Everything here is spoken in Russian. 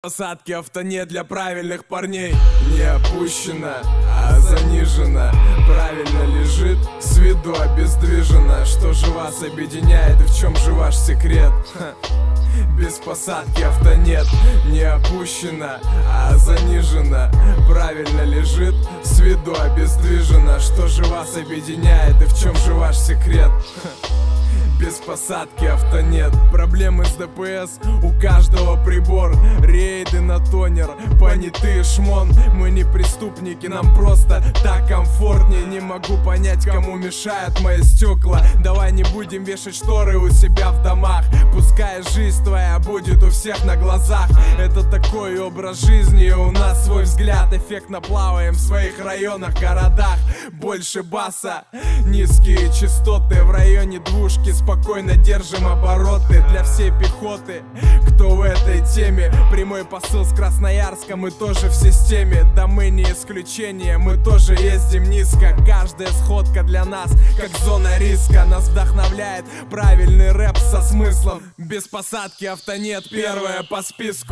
Посадки авто не для правильных парней. Не опущена, а занижена. Правильно лежит, с виду обездвижена. Что же вас объединяет и в чем же ваш секрет? Без посадки авто нет. Не опущена, а занижена. Правильно лежит, с виду обездвижена. Что же вас объединяет и в чем же ваш секрет? Без посадки авто нет. Проблемы с ДПС, у каждого прибор. Рейды на тонер, понятые шмон. Мы не преступники, нам просто так комфортнее. Не могу понять, кому мешают мои стекла. Давай не будем вешать шторы у себя в домах. Пускай жизнь твоя будет у всех на глазах. Это такой образ жизни, и у нас свой взгляд. Эффектно плаваем в своих районах, городах. Больше баса, низкие частоты. В районе двушки спокойно держим обороты. Для всей пехоты, кто в этой теме. Прямой посыл с Красноярска, мы тоже в системе. Да мы не исключение, мы тоже ездим низко. Каждая сходка для нас, как зона риска. Нас вдохновляет правильный рэп со смыслом. Без посадки авто нет, первое по списку.